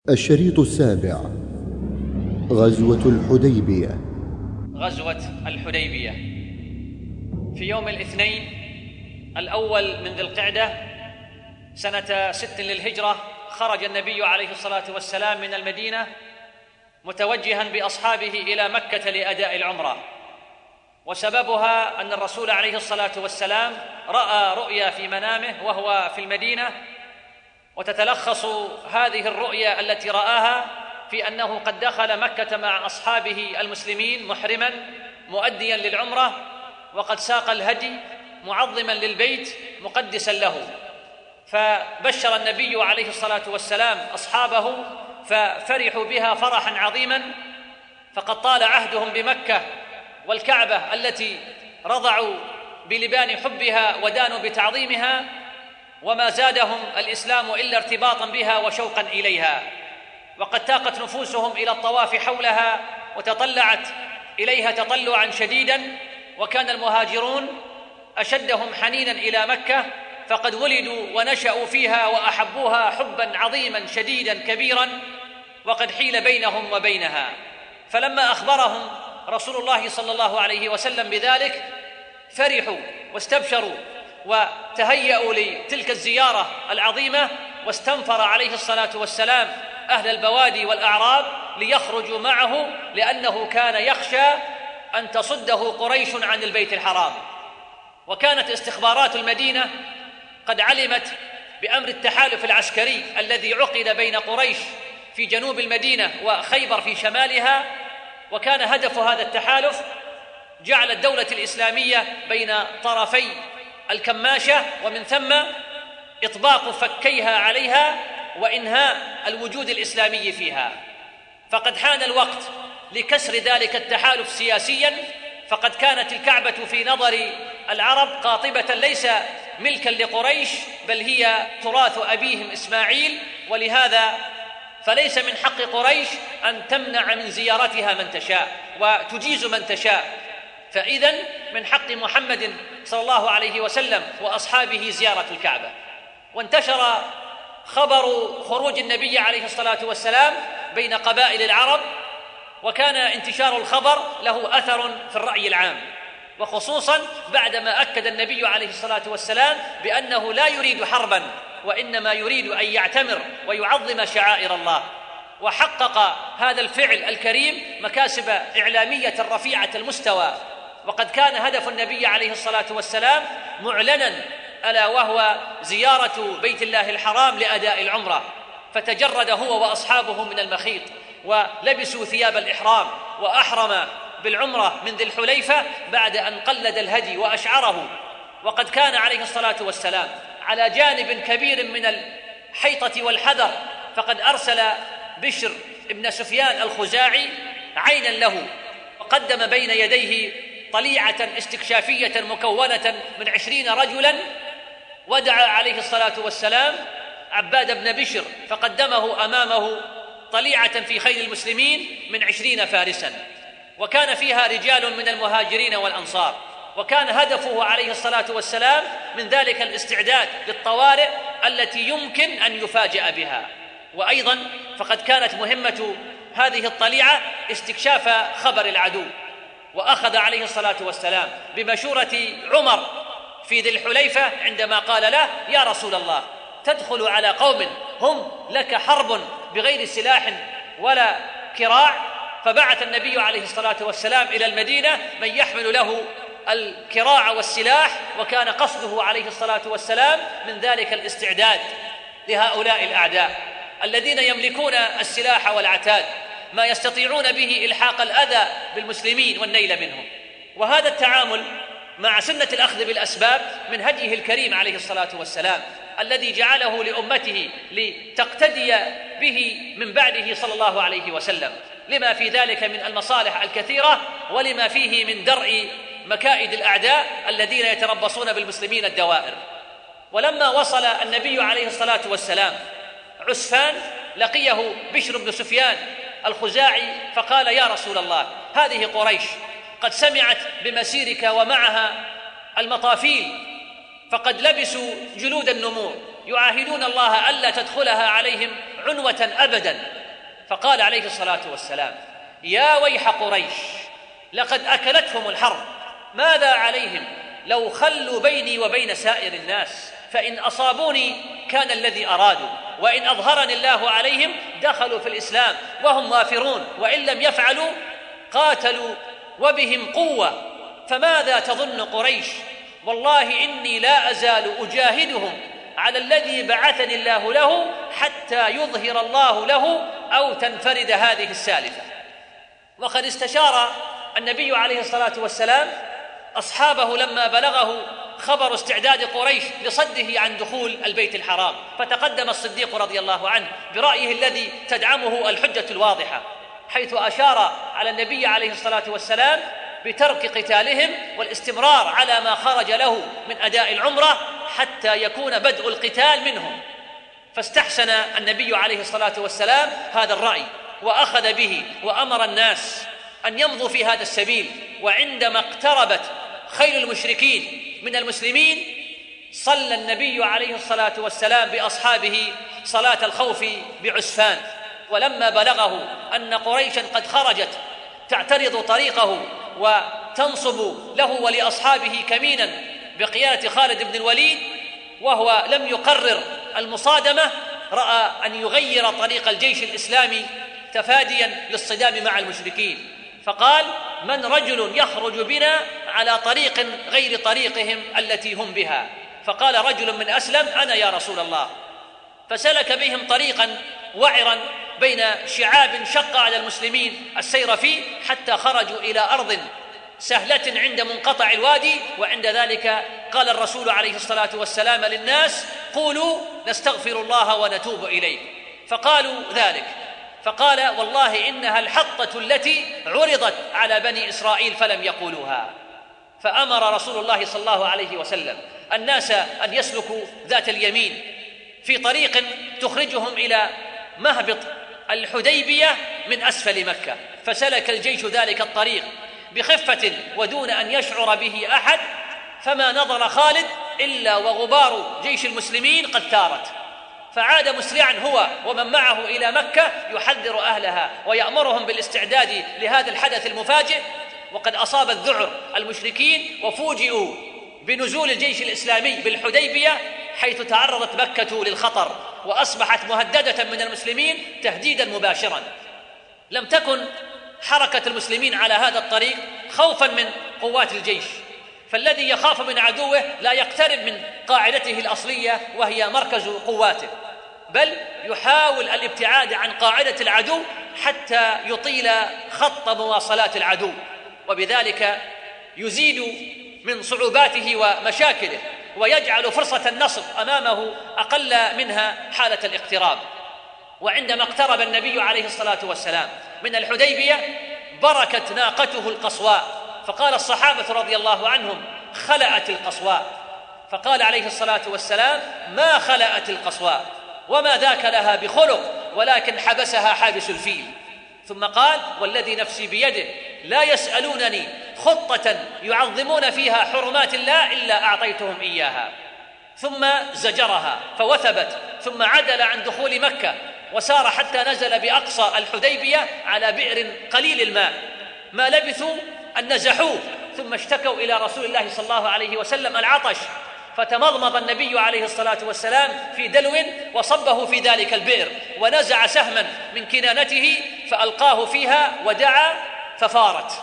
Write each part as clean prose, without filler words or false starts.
الشريط السابع: غزوة الحديبية. غزوة الحديبية في يوم الاثنين الأول من ذي القعدة سنة 6 للهجرة خرج النبي عليه الصلاة والسلام من المدينة متوجها بأصحابه إلى مكة لأداء العمرة، وسببها أن الرسول عليه الصلاة والسلام رأى رؤيا في منامه وهو في المدينة، وتتلخص هذه الرؤيا التي رآها في أنه قد دخل مكة مع أصحابه المسلمين محرما مؤديا للعمرة، وقد ساق الهدي معظما للبيت مقدسا له. فبشر النبي عليه الصلاة والسلام أصحابه ففرحوا بها فرحا عظيما، فقد طال عهدهم بمكة والكعبة التي رضعوا بلبان حبها ودانوا بتعظيمها، وما زادهم الإسلام إلا ارتباطا بها وشوقا إليها، وقد تاقت نفوسهم إلى الطواف حولها وتطلعت إليها تطلعا شديدا، وكان المهاجرون أشدهم حنينا إلى مكة، فقد ولدوا ونشأوا فيها وأحبوها حبا عظيما شديدا كبيرا، وقد حيل بينهم وبينها. فلما أخبرهم رسول الله صلى الله عليه وسلم بذلك فرحوا واستبشروا وتهيأوا لتلك الزيارة العظيمة، واستنفر عليه الصلاة والسلام أهل البوادي والأعراب ليخرجوا معه، لأنه كان يخشى أن تصده قريش عن البيت الحرام. وكانت استخبارات المدينة قد علمت بأمر التحالف العسكري الذي عقد بين قريش في جنوب المدينة وخيبر في شمالها، وكان هدف هذا التحالف جعل الدولة الإسلامية بين طرفي الكماشة، ومن ثم إطباق فكيها عليها وإنهاء الوجود الإسلامي فيها. فقد حان الوقت لكسر ذلك التحالف سياسيا، فقد كانت الكعبة في نظر العرب قاطبة ليس ملكا لقريش، بل هي تراث أبيهم إسماعيل، ولهذا فليس من حق قريش أن تمنع من زيارتها من تشاء وتجيز من تشاء، فإذن من حق محمد صلى الله عليه وسلم وأصحابه زيارة الكعبة. وانتشر خبر خروج النبي عليه الصلاة والسلام بين قبائل العرب، وكان انتشار الخبر له أثر في الرأي العام، وخصوصا بعدما أكد النبي عليه الصلاة والسلام بأنه لا يريد حربا، وإنما يريد أن يعتمر ويعظم شعائر الله. وحقق هذا الفعل الكريم مكاسب إعلامية رفيعة المستوى، وقد كان هدف النبي عليه الصلاة والسلام معلنا، ألا وهو زيارة بيت الله الحرام لأداء العمرة، فتجرد هو وأصحابه من المخيط ولبسوا ثياب الإحرام وأحرم بالعمرة من ذي الحليفة بعد أن قلد الهدي وأشعره. وقد كان عليه الصلاة والسلام على جانب كبير من الحيطة والحذر، فقد أرسل بشر ابن سفيان الخزاعي عينا له، وقدم بين يديه طليعة استكشافية مكونة من 20 رجلا، ودعا عليه الصلاة والسلام عباد بن بشر فقدمه أمامه طليعة في خيل المسلمين من 20 فارسا، وكان فيها رجال من المهاجرين والأنصار. وكان هدفه عليه الصلاة والسلام من ذلك الاستعداد للطوارئ التي يمكن أن يفاجأ بها. وأيضا فقد كانت مهمة هذه الطليعة استكشاف خبر العدو، وأخذ عليه الصلاة والسلام بمشورة عمر في ذي الحليفة عندما قال له: يا رسول الله، تدخل على قوم هم لك حرب بغير سلاح ولا كراع. فبعث النبي عليه الصلاة والسلام إلى المدينة من يحمل له الكراع والسلاح، وكان قصده عليه الصلاة والسلام من ذلك الاستعداد لهؤلاء الأعداء الذين يملكون السلاح والعتاد، ما يستطيعون به إلحاق الأذى بالمسلمين والنيل منهم. وهذا التعامل مع سنة الأخذ بالأسباب من هديه الكريم عليه الصلاة والسلام، الذي جعله لأمته لتقتدي به من بعده صلى الله عليه وسلم، لما في ذلك من المصالح الكثيرة، ولما فيه من درء مكائد الأعداء الذين يتربصون بالمسلمين الدوائر. ولما وصل النبي عليه الصلاة والسلام عسفان لقيه بشر بن سفيان الخزاعي فقال: يا رسول الله، هذه قريش قد سمعت بمسيرك ومعها المطافيل، فقد لبسوا جلود النمور، يعاهدون الله ألا تدخلها عليهم عنوة أبدا. فقال عليه الصلاة والسلام: يا ويح قريش، لقد أكلتهم الحرب، ماذا عليهم لو خلوا بيني وبين سائر الناس؟ فإن أصابوني كان الذي أرادوا، وإن أظهرني الله عليهم دخلوا في الإسلام وهم وافرون، وإن لم يفعلوا قاتلوا وبهم قوة. فماذا تظن قريش؟ والله إني لا أزال أجاهدهم على الذي بعثني الله له حتى يظهر الله له أو تنفرد هذه السالفة. وقد استشار النبي عليه الصلاة والسلام أصحابه لما بلغه خبر استعداد قريش لصده عن دخول البيت الحرام، فتقدم الصديق رضي الله عنه برأيه الذي تدعمه الحجة الواضحة، حيث أشار على النبي عليه الصلاة والسلام بترك قتالهم والاستمرار على ما خرج له من أداء العمرة حتى يكون بدء القتال منهم. فاستحسن النبي عليه الصلاة والسلام هذا الرأي وأخذ به، وأمر الناس أن يمضوا في هذا السبيل. وعندما اقتربت خيل المشركين من المسلمين صلى النبي عليه الصلاة والسلام بأصحابه صلاة الخوف بعسفان. ولما بلغه أن قريشا قد خرجت تعترض طريقه وتنصب له ولأصحابه كمينا بقيادة خالد بن الوليد، وهو لم يقرر المصادمة، رأى أن يغير طريق الجيش الإسلامي تفاديا للصدام مع المشركين، فقال: من رجل يخرج بنا على طريق غير طريقهم التي هم بها؟ فقال رجل من أسلم: أنا يا رسول الله. فسلك بهم طريقا وعرا بين شعاب شق على المسلمين السير فيه، حتى خرجوا إلى أرض سهلة عند منقطع الوادي. وعند ذلك قال الرسول عليه الصلاة والسلام للناس: قولوا نستغفر الله ونتوب إليه. فقالوا ذلك، فقال: والله إنها الحطة التي عرضت على بني إسرائيل فلم يقولوها. فأمر رسول الله صلى الله عليه وسلم الناس أن يسلكوا ذات اليمين في طريق تخرجهم إلى مهبط الحديبية من أسفل مكة. فسلك الجيش ذلك الطريق بخفة ودون أن يشعر به أحد، فما نظر خالد إلا وغبار جيش المسلمين قد ثارت، فعاد مسرعا هو ومن معه إلى مكة يحذر أهلها ويأمرهم بالاستعداد لهذا الحدث المفاجئ. وقد أصاب الذعر المشركين وفوجئوا بنزول الجيش الإسلامي بالحديبية، حيث تعرضت مكة للخطر وأصبحت مهددة من المسلمين تهديدا مباشرا. لم تكن حركة المسلمين على هذا الطريق خوفا من قوات الجيش، فالذي يخاف من عدوه لا يقترب من قاعدته الأصلية وهي مركز قواته، بل يحاول الابتعاد عن قاعدة العدو حتى يطيل خط مواصلات العدو، وبذلك يزيد من صعوباته ومشاكله ويجعل فرصة النصر أمامه أقل منها حالة الاقتراب. وعندما اقترب النبي عليه الصلاة والسلام من الحديبية بركت ناقته القصواء، فقال الصحابة رضي الله عنهم: خلأت القصواء. فقال عليه الصلاة والسلام: ما خلأت القصواء، وما ذاك لها بخلق، ولكن حبسها حابس الفيل. ثم قال: والذي نفسي بيده لا يسألونني خطة يعظمون فيها حرمات الله إلا أعطيتهم إياها. ثم زجرها فوثبت، ثم عدل عن دخول مكة وسار حتى نزل بأقصى الحديبية على بئر قليل الماء. ما لبثوا أن نزحوه، ثم اشتكوا إلى رسول الله صلى الله عليه وسلم العطش، فتمضمض النبي عليه الصلاة والسلام في دلو وصبه في ذلك البئر، ونزع سهما من كنانته فألقاه فيها ودعا ففارت.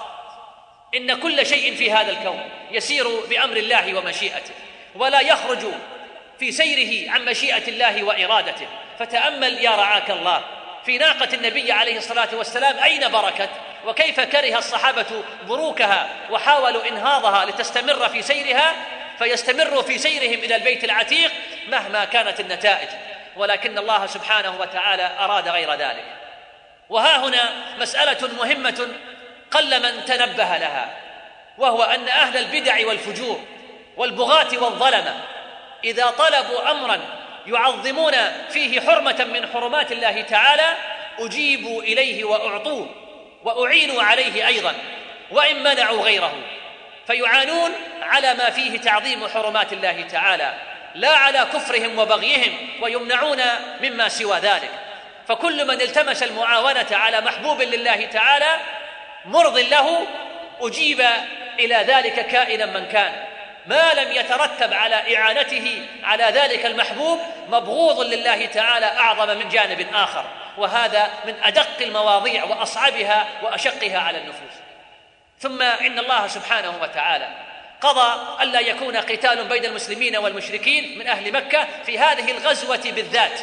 إن كل شيء في هذا الكون يسير بأمر الله ومشيئته، ولا يخرج في سيره عن مشيئة الله وإرادته. فتأمل يا رعاك الله في ناقة النبي عليه الصلاة والسلام أين بركت، وكيف كره الصحابة بروكها وحاولوا إنهاضها لتستمر في سيرها، فيستمروا في سيرهم إلى البيت العتيق مهما كانت النتائج، ولكن الله سبحانه وتعالى أراد غير ذلك. وها هنا مسألة مهمة قل من تنبه لها، وهو أن أهل البدع والفجور والبغاة والظلمة إذا طلبوا أمرا يعظمون فيه حرمة من حرمات الله تعالى أجيبوا إليه وأعطوه وأعينوا عليه أيضا، وإن منعوا غيره، فيعانون على ما فيه تعظيم حرمات الله تعالى لا على كفرهم وبغيهم، ويمنعون مما سوى ذلك. فكل من التمس المعاونة على محبوب لله تعالى مرض له أجيب إلى ذلك كائنا من كان، ما لم يترتب على إعانته على ذلك المحبوب مبغوض لله تعالى أعظم من جانب آخر، وهذا من أدق المواضيع وأصعبها وأشقها على النفوس. ثم إن الله سبحانه وتعالى قضى ألا يكون قتال بين المسلمين والمشركين من أهل مكة في هذه الغزوة بالذات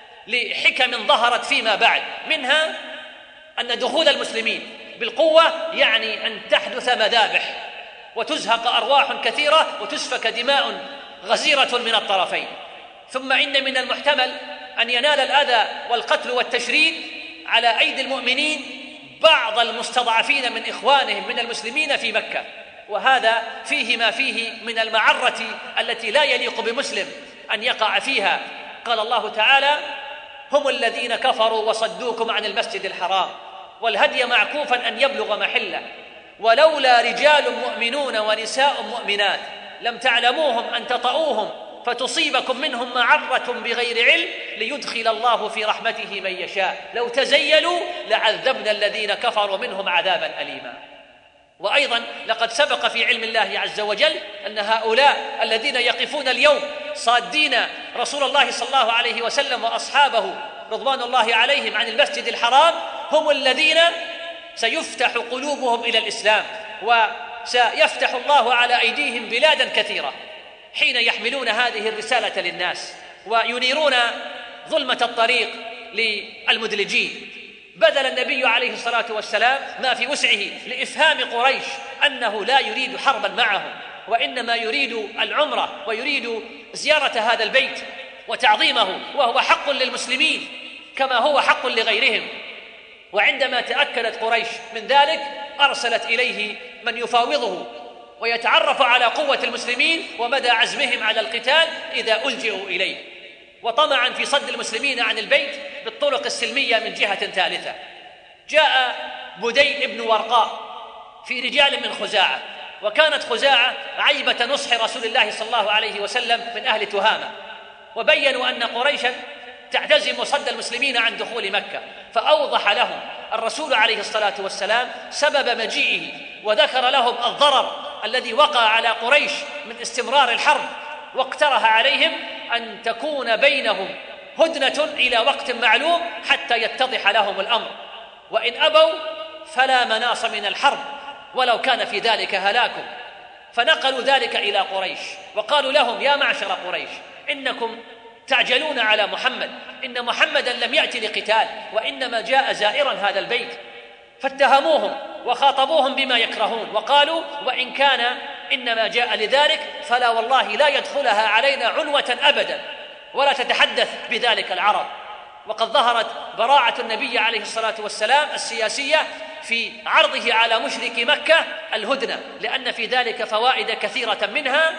لحكم ظهرت فيما بعد، منها أن دخول المسلمين بالقوة يعني أن تحدث مذابح وتزهق أرواح كثيرة وتسفك دماء غزيرة من الطرفين. ثم إن من المحتمل أن ينال الأذى والقتل والتشريد على أيدي المؤمنين بعض المستضعفين من إخوانهم من المسلمين في مكة، وهذا فيه ما فيه من المعرة التي لا يليق بمسلم أن يقع فيها. قال الله تعالى: هم الذين كفروا وصدوكم عن المسجد الحرام والهدي معكوفا أن يبلغ محله ولولا رجال مؤمنون ونساء مؤمنات لم تعلموهم أن تطؤوهم فتصيبكم منهم معرة بغير علم ليدخل الله في رحمته من يشاء لو تزيلوا لعذبنا الذين كفروا منهم عذابا أليما. وأيضا لقد سبق في علم الله عز وجل أن هؤلاء الذين يقفون اليوم صادين رسول الله صلى الله عليه وسلم وأصحابه رضوان الله عليهم عن المسجد الحرام هم الذين سيفتح قلوبهم إلى الإسلام، وسيفتح الله على أيديهم بلادا كثيرة حين يحملون هذه الرسالة للناس وينيرون ظلمة الطريق للمدلجين. بذل النبي عليه الصلاة والسلام ما في وسعه لإفهام قريش أنه لا يريد حربا معهم، وإنما يريد العمرة ويريد زيارة هذا البيت وتعظيمه، وهو حق للمسلمين كما هو حق لغيرهم. وعندما تأكدت قريش من ذلك أرسلت إليه من يفاوضه ويتعرف على قوة المسلمين ومدى عزمهم على القتال إذا ألجئوا إليه، وطمعا في صد المسلمين عن البيت بالطرق السلمية من جهة ثالثة. جاء بدي بن ورقاء في رجال من خزاعة، وكانت خزاعة عيبة نصح رسول الله صلى الله عليه وسلم من أهل تهامة، وبينوا أن قريشا تعتزم صد المسلمين عن دخول مكة، فأوضح لهم الرسول عليه الصلاة والسلام سبب مجيئه وذكر لهم الضرر الذي وقع على قريش من استمرار الحرب، واقترح عليهم أن تكون بينهم هدنة إلى وقت معلوم حتى يتضح لهم الأمر، وإن أبوا فلا مناص من الحرب ولو كان في ذلك هلاكم. فنقلوا ذلك إلى قريش وقالوا لهم: يا معشر قريش، إنكم تعجلون على محمد، إن محمدا لم يأتي لقتال وإنما جاء زائرا هذا البيت. فاتهموهم وخاطبوهم بما يكرهون وقالوا: وإن كان إنما جاء لذلك فلا والله لا يدخلها علينا عنوة أبدا ولا تتحدث بذلك العرب. وقد ظهرت براعة النبي عليه الصلاة والسلام السياسية في عرضه على مشرك مكة الهدنة، لأن في ذلك فوائد كثيرة، منها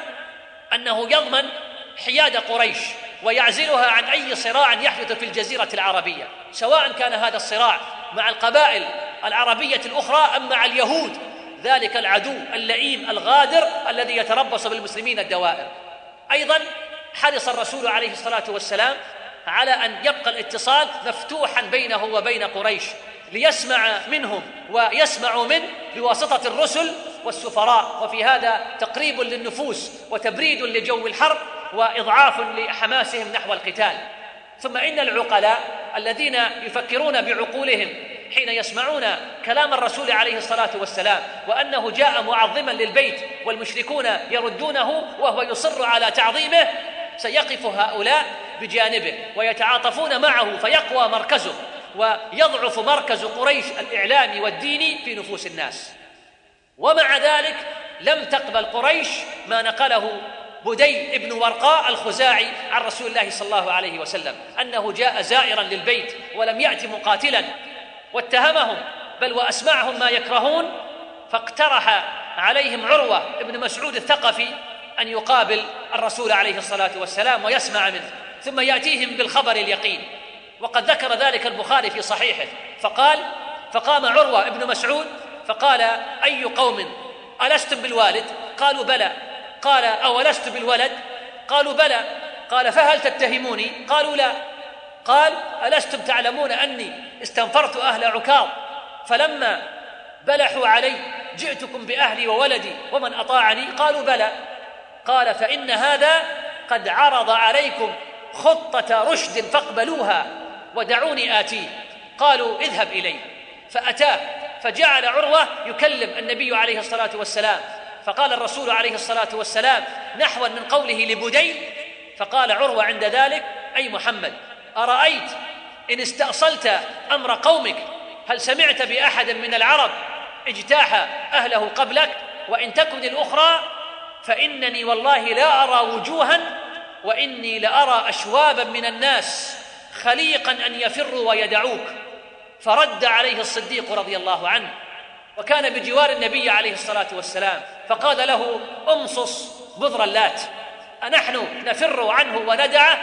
أنه يضمن حياد قريش ويعزلها عن أي صراع يحدث في الجزيرة العربية، سواء كان هذا الصراع مع القبائل العربية الأخرى أم مع اليهود، ذلك العدو اللئيم الغادر الذي يتربص بالمسلمين الدوائر. أيضا حرص الرسول عليه الصلاة والسلام على أن يبقى الاتصال مفتوحا بينه وبين قريش ليسمع منهم ويسمعوا منه بواسطة الرسل والسفراء، وفي هذا تقريب للنفوس وتبريد لجو الحرب وإضعاف لحماسهم نحو القتال. ثم إن العقلاء الذين يفكرون بعقولهم حين يسمعون كلام الرسول عليه الصلاة والسلام وأنه جاء معظما للبيت والمشركون يردونه وهو يصر على تعظيمه، سيقف هؤلاء بجانبه ويتعاطفون معه فيقوى مركزه ويضعف مركز قريش الإعلامي والديني في نفوس الناس. ومع ذلك لم تقبل قريش ما نقله بدي بن ورقاء الخزاعي عن رسول الله صلى الله عليه وسلم أنه جاء زائرا للبيت ولم يأتي مقاتلا، واتهمهم بل وأسمعهم ما يكرهون، فاقترح عليهم عروة بن مسعود الثقفي أن يقابل الرسول عليه الصلاة والسلام ويسمع منه ثم يأتيهم بالخبر اليقين. وقد ذكر ذلك البخاري في صحيحه فقام عروة بن مسعود فقال: أي قوم ألستم بالوالد؟ قالوا بلى. قال: أولست بالولد؟ قالوا بلى. قال: فهل تتهموني؟ قالوا لا. قال: ألستم تعلمون أني استنفرت أهل عكاظ فلما بلحوا علي جئتكم بأهلي وولدي ومن أطاعني؟ قالوا: بلى. قال: فإن هذا قد عرض عليكم خطة رشد فاقبلوها ودعوني آتيه. قالوا: اذهب إليه. فأتاه، فجعل عروة يكلم النبي عليه الصلاة والسلام، فقال الرسول عليه الصلاة والسلام نحوا من قوله لبديل، فقال عروة عند ذلك: أي محمد، أرأيت إن استأصلت أمر قومك هل سمعت بأحد من العرب اجتاح أهله قبلك؟ وإن تكن الأخرى فإنني والله لا أرى وجوها وإني لأرى أشوابا من الناس خليقا أن يفروا ويدعوك. فرد عليه الصديق رضي الله عنه، وكان بجوار النبي عليه الصلاة والسلام، فقال له: أمصص بذر اللات، أنحن نفر عنه وندعه؟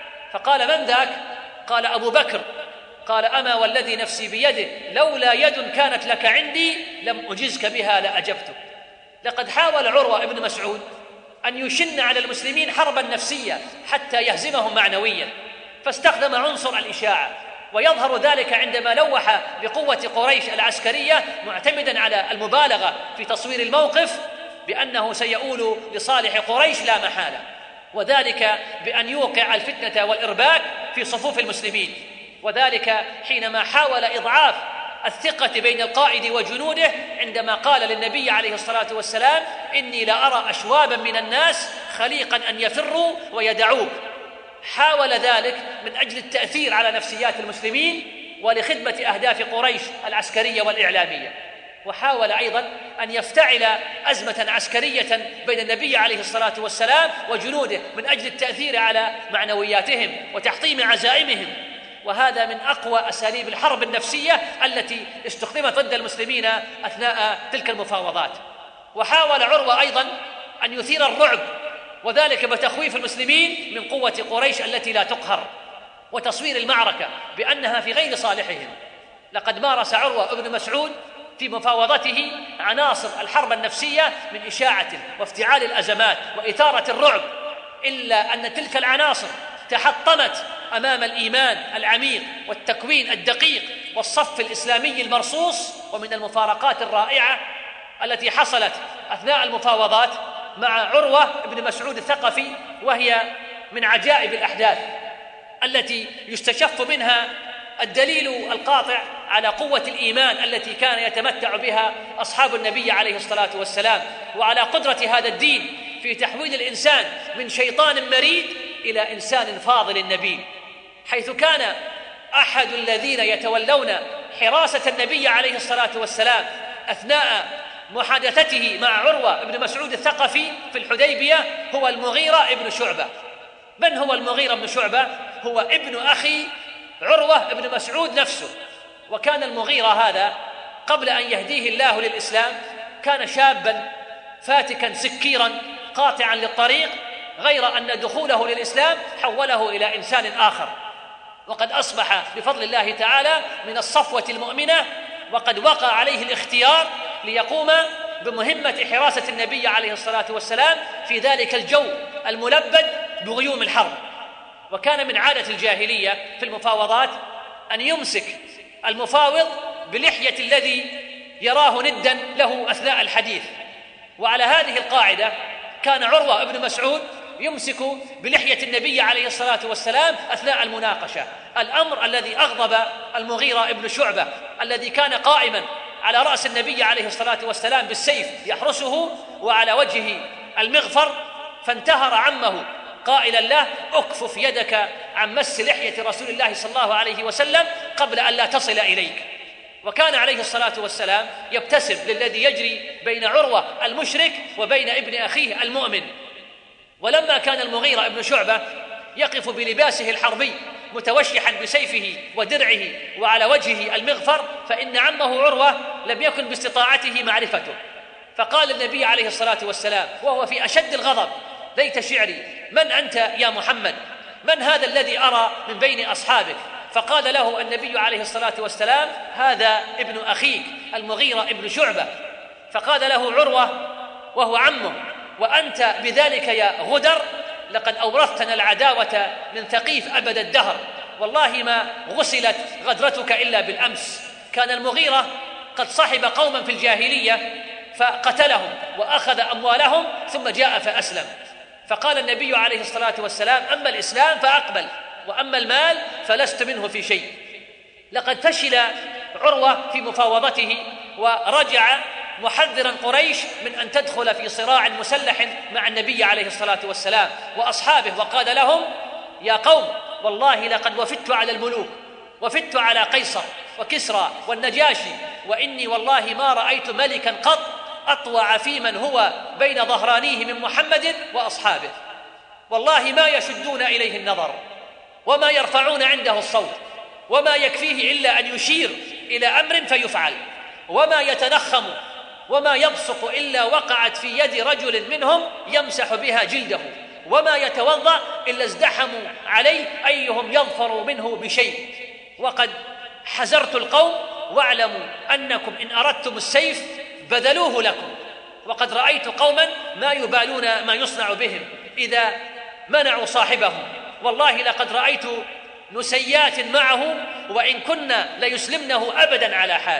فقال: من ذاك؟ قال: أبو بكر. قال: أما والذي نفسي بيده لولا يد كانت لك عندي لم أجزك بها لأجبتك. لقد حاول عروة بن مسعود أن يشن على المسلمين حربا نفسية حتى يهزمهم معنويا، فاستخدم عنصر الإشاعة، ويظهر ذلك عندما لوح بقوة قريش العسكرية معتمدا على المبالغة في تصوير الموقف بأنه سيؤول لصالح قريش لا محالة، وذلك بأن يوقع الفتنة والإرباك في صفوف المسلمين، وذلك حينما حاول إضعاف الثقة بين القائد وجنوده عندما قال للنبي عليه الصلاة والسلام: إني لأرى أشوابا من الناس خليقا أن يفروا ويدعوك. حاول ذلك من أجل التأثير على نفسيات المسلمين ولخدمة أهداف قريش العسكرية والإعلامية، وحاول أيضا أن يفتعل أزمة عسكرية بين النبي عليه الصلاة والسلام وجنوده من أجل التأثير على معنوياتهم وتحطيم عزائمهم، وهذا من أقوى أساليب الحرب النفسية التي استخدمت ضد المسلمين أثناء تلك المفاوضات. وحاول عروة أيضا أن يثير الرعب، وذلك بتخويف المسلمين من قوة قريش التي لا تقهر، وتصوير المعركة بأنها في غير صالحهم. لقد مارس عروة بن مسعود في مفاوضته عناصر الحرب النفسية من إشاعة وافتعال الأزمات وإثارة الرعب، إلا أن تلك العناصر تحطمت أمام الإيمان العميق والتكوين الدقيق والصف الإسلامي المرصوص. ومن المفارقات الرائعة التي حصلت أثناء المفاوضات مع عروة بن مسعود الثقفي، وهي من عجائب الأحداث التي يستشف منها الدليل القاطع على قوة الإيمان التي كان يتمتع بها أصحاب النبي عليه الصلاة والسلام، وعلى قدرة هذا الدين في تحويل الإنسان من شيطان مريد إلى إنسان فاضل نبيل، حيث كان أحد الذين يتولون حراسة النبي عليه الصلاة والسلام أثناء محادثته مع عروة بن مسعود الثقفي في الحديبية هو المغيرة بن شعبة. من هو المغيرة بن شعبة؟ هو ابن أخي عروة بن مسعود نفسه. وكان المغيرة هذا قبل أن يهديه الله للإسلام كان شابا فاتكا سكيرا قاطعا للطريق، غير أن دخوله للإسلام حوله إلى إنسان آخر، وقد أصبح بفضل الله تعالى من الصفوة المؤمنة، وقد وقع عليه الاختيار ليقوم بمهمة حراسة النبي عليه الصلاة والسلام في ذلك الجو الملبد بغيوم الحرب. وكان من عادة الجاهلية في المفاوضات أن يمسك المفاوض بلحية الذي يراه ندا له أثناء الحديث، وعلى هذه القاعدة كان عروة بن مسعود يمسك بلحية النبي عليه الصلاة والسلام أثناء المناقشة، الأمر الذي أغضب المغيرة بن شعبة الذي كان قائما على رأس النبي عليه الصلاة والسلام بالسيف يحرسه وعلى وجهه المغفر، فانتهر عمه قائلا له: اكفف يدك عن مس لحية رسول الله صلى الله عليه وسلم قبل أن لا تصل إليك. وكان عليه الصلاة والسلام يبتسم للذي يجري بين عروة المشرك وبين ابن أخيه المؤمن. ولما كان المغيرة بن شعبة يقف بلباسه الحربي متوشحا بسيفه ودرعه وعلى وجهه المغفر، فإن عمه عروة لم يكن باستطاعته معرفته، فقال النبي عليه الصلاة والسلام وهو في أشد الغضب: ليت شعري، من أنت يا محمد؟ من هذا الذي أرى من بين أصحابك؟ فقال له النبي عليه الصلاة والسلام: هذا ابن أخيك المغيرة ابن شعبة. فقال له عروة وهو عمه: وأنت بذلك يا غدر لقد أورثتنا العداوة من ثقيف أبد الدهر، والله ما غسلت غدرتك إلا بالأمس. كان المغيرة قد صحب قوما في الجاهلية فقتلهم وأخذ أموالهم ثم جاء فأسلم، فقال النبي عليه الصلاة والسلام: أما الإسلام فأقبل، وأما المال فلست منه في شيء. لقد فشل عروة في مفاوضته ورجع محذرا قريش من أن تدخل في صراع مسلح مع النبي عليه الصلاة والسلام وأصحابه، وقال لهم: يا قوم، والله لقد وفدت على الملوك، وفدت على قيصر وكسرى والنجاشي، وإني والله ما رأيت ملكا قط أطوع في من هو بين ظهرانيه من محمد وأصحابه، والله ما يشدون إليه النظر وما يرفعون عنده الصوت، وما يكفيه إلا أن يشير إلى أمر فيفعل، وما يتنخم وما يبصق إلا وقعت في يد رجل منهم يمسح بها جلده، وما يتوضأ إلا ازدحموا عليه أيهم يظفر منه بشيء. وقد حذرت القوم واعلموا أنكم إن أردتم السيف بذلوه لكم، وقد رأيت قوما ما يبالون ما يصنع بهم إذا منعوا صاحبهم، والله لقد رأيت نسيات معه وإن كنا ليسلمنه أبدا على حال.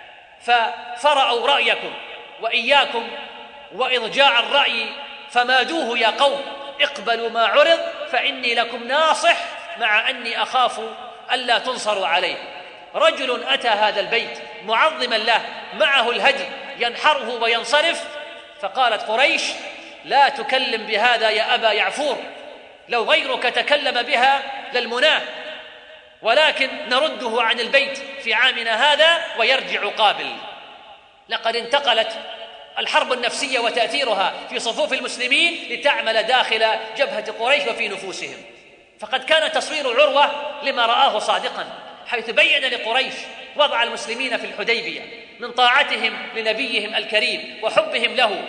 ففرأوا رأيكم وإياكم وإضجاع الرأي فمادوه يا قوم، اقبلوا ما عرض فإني لكم ناصح، مع أني أخاف ألا تنصروا عليه. رجل أتى هذا البيت معظما له معه الهدي ينحره وينصرف، فقالت قريش: لا تكلم بهذا يا أبا يعفور، لو غيرك تكلم بها للمناه، ولكن نرده عن البيت في عامنا هذا ويرجع قابل. لقد انتقلت الحرب النفسية وتأثيرها في صفوف المسلمين لتعمل داخل جبهة قريش وفي نفوسهم. فقد كان تصوير عروة لما رآه صادقا، حيث بين لقريش وضع المسلمين في الحديبية من طاعتهم لنبيهم الكريم وحبهم له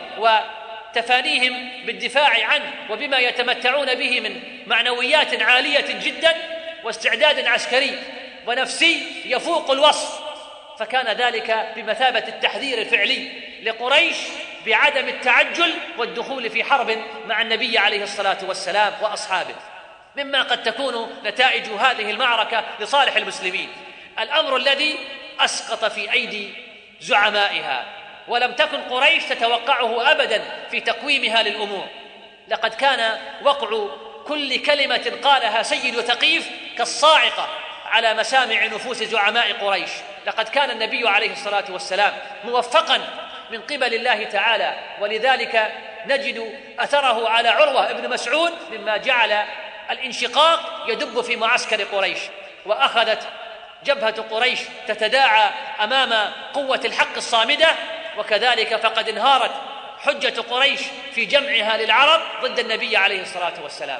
وتفانيهم بالدفاع عنه وبما يتمتعون به من معنويات عالية جدا واستعداد عسكري ونفسي يفوق الوصف. فكان ذلك بمثابة التحذير الفعلي لقريش بعدم التعجل والدخول في حرب مع النبي عليه الصلاة والسلام وأصحابه، مما قد تكون نتائج هذه المعركة لصالح المسلمين، الأمر الذي أسقط في أيدي زعمائها، ولم تكن قريش تتوقعه أبدا في تقويمها للأمور. لقد كان وقع كل كلمة قالها سيد ثقيف كالصاعقة على مسامع نفوس زعماء قريش. لقد كان النبي عليه الصلاة والسلام موفقا من قبل الله تعالى، ولذلك نجد أثره على عروة بن مسعود مما جعل الانشقاق يدب في معسكر قريش، وأخذت جبهة قريش تتداعى أمام قوة الحق الصامدة، وكذلك فقد انهارت حجة قريش في جمعها للعرب ضد النبي عليه الصلاة والسلام.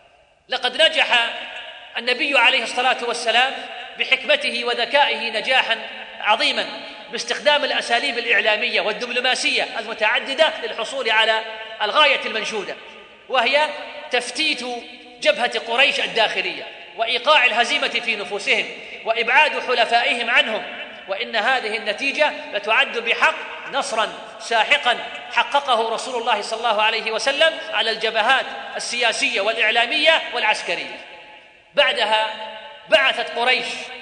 لقد نجح النبي عليه الصلاة والسلام بحكمته وذكائه نجاحا عظيما باستخدام الأساليب الإعلامية والدبلوماسية المتعددة للحصول على الغاية المنشودة، وهي تفتيت جبهة قريش الداخلية وإيقاع الهزيمة في نفوسهم وإبعاد حلفائهم عنهم. وإن هذه النتيجة لتعد بحق نصرا ساحقا حققه رسول الله صلى الله عليه وسلم على الجبهات السياسية والإعلامية والعسكرية. بعدها بعثت قريش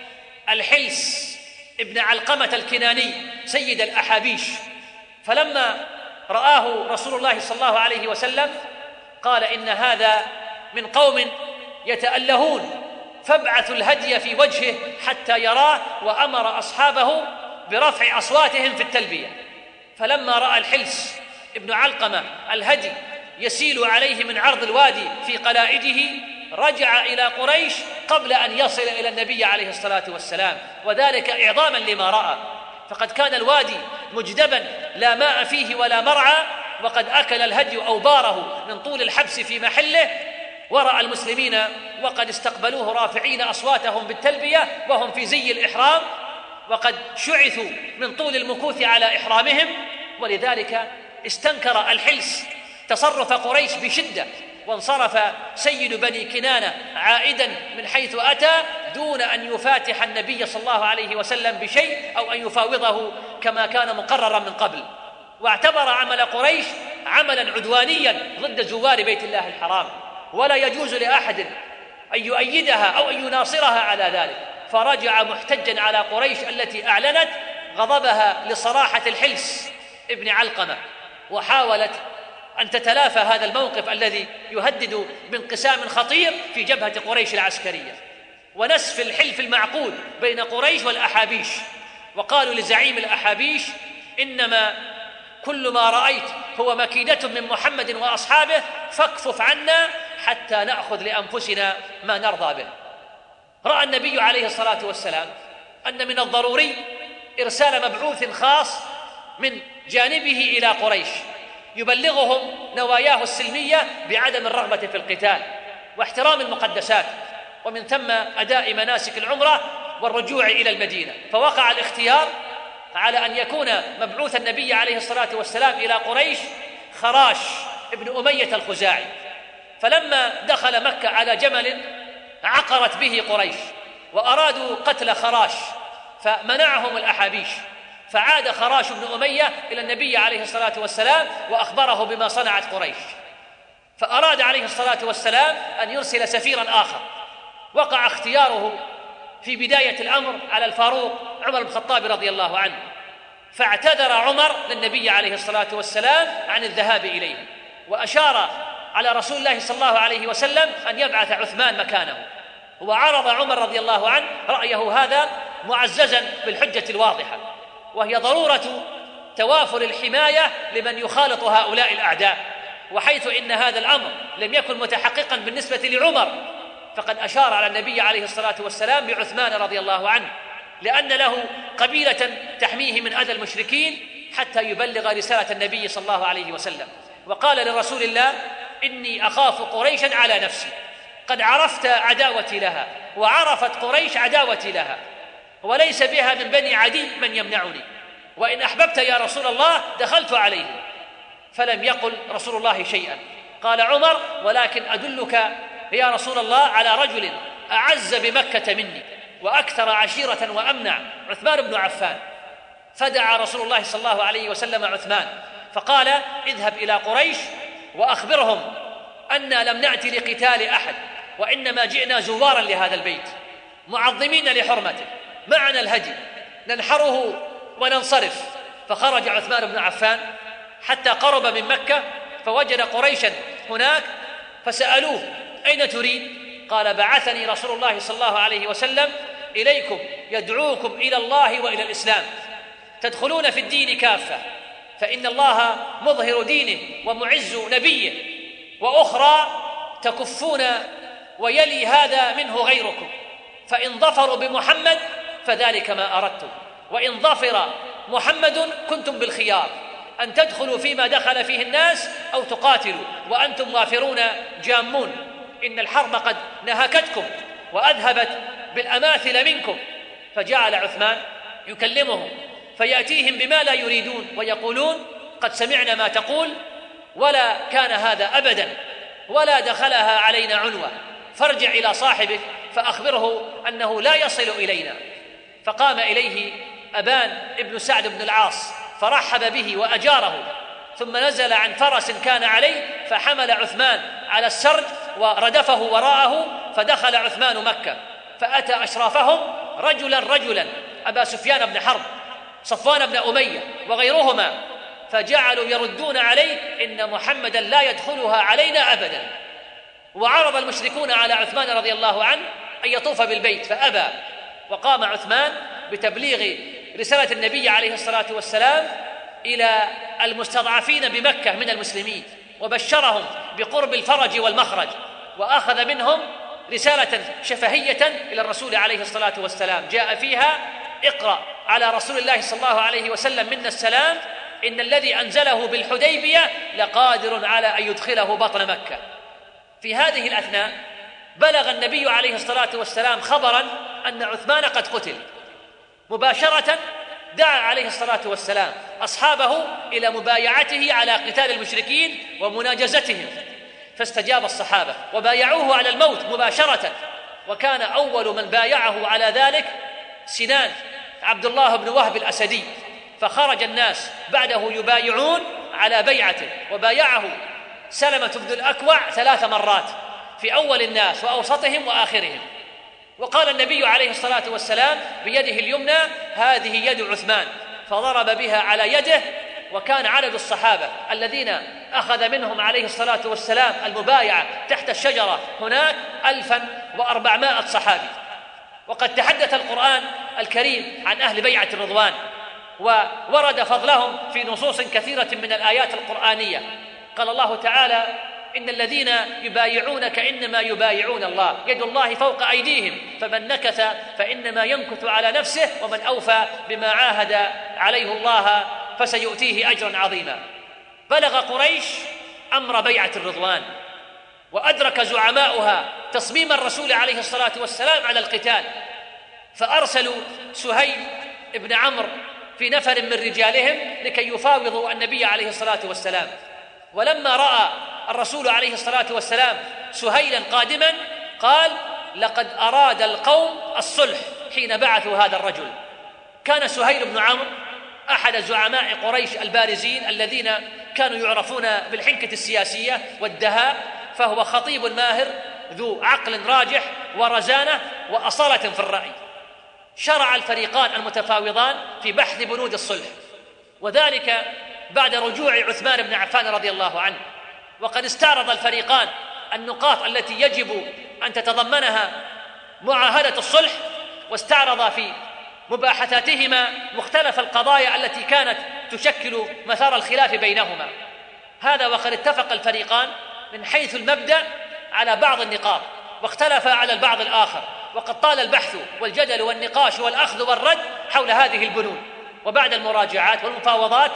الحلس ابن علقمة الكناني سيد الأحابيش، فلما رآه رسول الله صلى الله عليه وسلم قال: إن هذا من قوم يتألهون، فابعثوا الهدي في وجهه حتى يراه، وأمر أصحابه برفع أصواتهم في التلبية. فلما رأى الحلس ابن علقمة الهدي يسيل عليه من عرض الوادي في قلائده رجع إلى قريش قبل أن يصل إلى النبي عليه الصلاة والسلام، وذلك إعظاما لما رأى. فقد كان الوادي مجدبا لا ماء فيه ولا مرعى، وقد أكل الهدي أوباره من طول الحبس في محله، ورأى المسلمين وقد استقبلوه رافعين أصواتهم بالتلبية وهم في زي الإحرام، وقد شعثوا من طول المكوث على إحرامهم. ولذلك استنكر الحلس تصرف قريش بشدة، وانصرف سيد بني كنانة عائدا من حيث أتى دون أن يفاتح النبي صلى الله عليه وسلم بشيء أو أن يفاوضه كما كان مقررا من قبل، واعتبر عمل قريش عملا عدوانيا ضد زوار بيت الله الحرام. ولا يجوز لأحد أن يؤيدها أو أن يناصرها على ذلك، فرجع محتجا على قريش التي أعلنت غضبها لصراحة الحلس ابن علقمة، وحاولت أن تتلافى هذا الموقف الذي يهدد بانقسام خطير في جبهة قريش العسكرية ونسف الحلف المعقود بين قريش والأحابيش. وقالوا لزعيم الأحابيش: إنما كل ما رأيت هو مكيدة من محمد وأصحابه، فاكفف عنا حتى نأخذ لأنفسنا ما نرضى به. رأى النبي عليه الصلاة والسلام أن من الضروري إرسال مبعوث خاص من جانبه إلى قريش يبلغهم نواياه السلمية بعدم الرغبة في القتال واحترام المقدسات، ومن ثم أداء مناسك العمرة والرجوع إلى المدينة. فوقع الاختيار على أن يكون مبعوث النبي عليه الصلاة والسلام إلى قريش خراش ابن أمية الخزاعي. فلما دخل مكة على جمل عقرت به قريش وأرادوا قتل خراش، فمنعهم الأحابيش، فعاد خراش بن أمية إلى النبي عليه الصلاة والسلام وأخبره بما صنعت قريش، فأراد عليه الصلاة والسلام أن يرسل سفيرا آخر. وقع اختياره في بداية الأمر على الفاروق عمر بن الخطاب رضي الله عنه، فاعتذر عمر للنبي عليه الصلاة والسلام عن الذهاب إليه، وأشار على رسول الله صلى الله عليه وسلم أن يبعث عثمان مكانه. وعرض عمر رضي الله عنه رأيه هذا معززا بالحجة الواضحة، وهي ضرورة توافر الحماية لمن يخالط هؤلاء الأعداء. وحيث إن هذا الأمر لم يكن متحققا بالنسبة لعمر، فقد أشار على النبي عليه الصلاة والسلام بعثمان رضي الله عنه، لأن له قبيلة تحميه من أذى المشركين حتى يبلغ رسالة النبي صلى الله عليه وسلم. وقال لرسول الله: إني أخاف قريشا على نفسي، قد عرفت عداوتي لها وعرفت قريش عداوتي لها، وليس بها من بني عدي من يمنعني، وإن أحببت يا رسول الله دخلت عليه. فلم يقل رسول الله شيئا. قال عمر: ولكن أدلك يا رسول الله على رجل أعز بمكة مني وأكثر عشيرة وأمنع، عثمان بن عفان. فدعا رسول الله صلى الله عليه وسلم عثمان فقال: اذهب إلى قريش وأخبرهم أننا لم نأتي لقتال أحد، وإنما جئنا زوارا لهذا البيت معظمين لحرمته، معنا الهدي ننحره وننصرف. فخرج عثمان بن عفان حتى قرب من مكة فوجد قريشا هناك، فسألوه: أين تريد؟ قال: بعثني رسول الله صلى الله عليه وسلم إليكم يدعوكم إلى الله وإلى الإسلام، تدخلون في الدين كافة، فإن الله مظهر دينه ومعز نبيه، وأخرى تكفون ويلي هذا منه غيركم، فإن ظفروا بمحمد فذلك ما أردتم، وإن ظفر محمد كنتم بالخيار، أن تدخلوا فيما دخل فيه الناس أو تقاتلوا وأنتم وافرون جامون، إن الحرب قد نهكتكم وأذهبت بالأماثل منكم. فجعل عثمان يكلمهم فيأتيهم بما لا يريدون ويقولون: قد سمعنا ما تقول، ولا كان هذا أبدا، ولا دخلها علينا عنوة، فارجع إلى صاحبك فأخبره أنه لا يصل إلينا. فقام إليه أبان ابن سعد بن العاص فرحب به وأجاره، ثم نزل عن فرس كان عليه فحمل عثمان على السرج وردفه وراءه، فدخل عثمان مكة فأتى أشرافهم رجلا رجلا، أبا سفيان بن حرب، صفوان بن أمية وغيرهما، فجعلوا يردون عليه: إن محمدا لا يدخلها علينا أبدا. وعرض المشركون على عثمان رضي الله عنه أن يطوف بالبيت فأبى، وقام عثمان بتبليغ رسالة النبي عليه الصلاة والسلام إلى المستضعفين بمكة من المسلمين، وبشرهم بقرب الفرج والمخرج، وأخذ منهم رسالة شفهية إلى الرسول عليه الصلاة والسلام جاء فيها: اقرأ على رسول الله صلى الله عليه وسلم منا السلام، إن الذي أنزله بالحديبية لقادر على أن يدخله بطن مكة. في هذه الأثناء بلغ النبي عليه الصلاة والسلام خبرا أن عثمان قد قتل. مباشرة دعا عليه الصلاة والسلام أصحابه إلى مبايعته على قتال المشركين ومناجزتهم، فاستجاب الصحابة وبايعوه على الموت مباشرة. وكان أول من بايعه على ذلك سنان عبد الله بن وهب الأسدي، فخرج الناس بعده يبايعون على بيعته، وبايعه سلمة بن الأكوع 3 مرات، في أول الناس وأوسطهم وآخرهم. وقال النبي عليه الصلاة والسلام بيده اليمنى: هذه يد عثمان، فضرب بها على يده. وكان عدد الصحابة الذين أخذ منهم عليه الصلاة والسلام المبايعة تحت الشجرة هناك 1400 صحابي. وقد تحدث القرآن الكريم عن أهل بيعة الرضوان، وورد فضلهم في نصوص كثيرة من الآيات القرآنية. قال الله تعالى: إن الذين يبايعونك إنما يبايعون الله، يد الله فوق أيديهم، فمن نكث فإنما ينكث على نفسه، ومن أوفى بما عاهد عليه الله فسيؤتيه أجرا عظيما. بلغ قريش أمر بيعة الرضوان، وأدرك زعماؤها تصميم الرسول عليه الصلاة والسلام على القتال، فأرسلوا سهيل بن عمرو في نفر من رجالهم لكي يفاوضوا النبي عليه الصلاة والسلام. ولما رأى الرسول عليه الصلاة والسلام سهيلا قادما قال: لقد أراد القوم الصلح حين بعثوا هذا الرجل. كان سهيل بن عمرو أحد زعماء قريش البارزين الذين كانوا يعرفون بالحنكة السياسية والدهاء، فهو خطيب ماهر ذو عقل راجح ورزانة وأصالة في الرأي. شرع الفريقان المتفاوضان في بحث بنود الصلح، وذلك بعد رجوع عثمان بن عفان رضي الله عنه. وقد استعرض الفريقان النقاط التي يجب أن تتضمنها معاهدة الصلح، واستعرض في مباحثاتهما مختلف القضايا التي كانت تشكل مسار الخلاف بينهما. هذا وقد اتفق الفريقان من حيث المبدأ على بعض النقاط، واختلف على البعض الآخر، وقد طال البحث والجدل والنقاش والأخذ والرد حول هذه البنود. وبعد المراجعات والمفاوضات